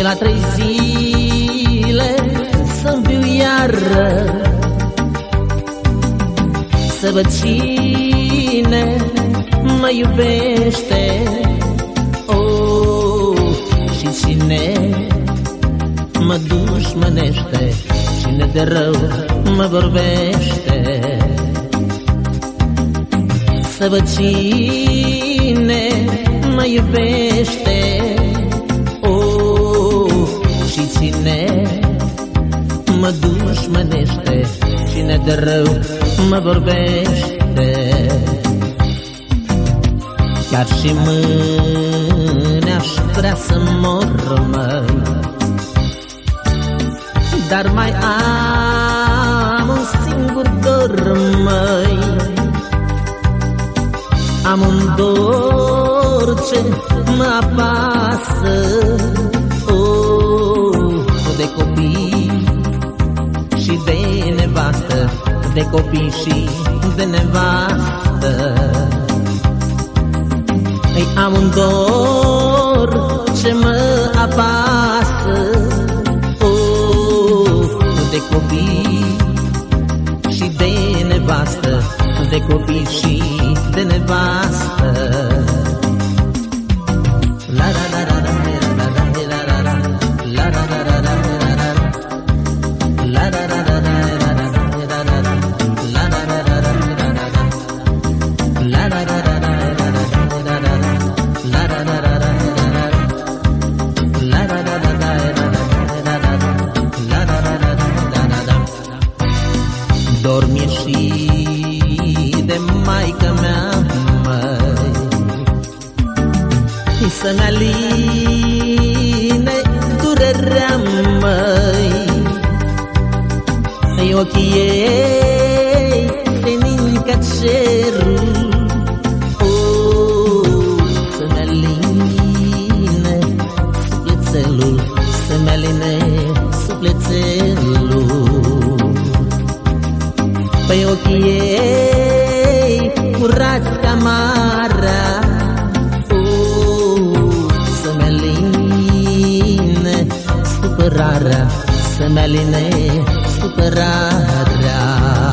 la 3 zile să-mi viu iară, să văd cine mă iubește, și cine mă dușmănește, cine de rău mă vorbește. Să văd cine mă iubește, și cine mă dușmănește, cine de rău mă vorbește. Chiar și mâine aș vrea să mor, măi, dar mai am un singur dor, măi. Am un dor ce mă apasă, de copii și de nevastă, de copii și de nevastă. Ei, am un dor ce mă apasă, de copii și de nevastă, de copii și de nevastă. La la la la la la la la la la la la la la. Dormi și de maică mea, măi, să-mi aline durerea, măi. Ochii ei senin ca cerul, să-mi aline sufletelul, să-mi aline sufletelul. Păi ochii ei curați ca marea, să-mi aline supărarea, să-mi aline supărarea.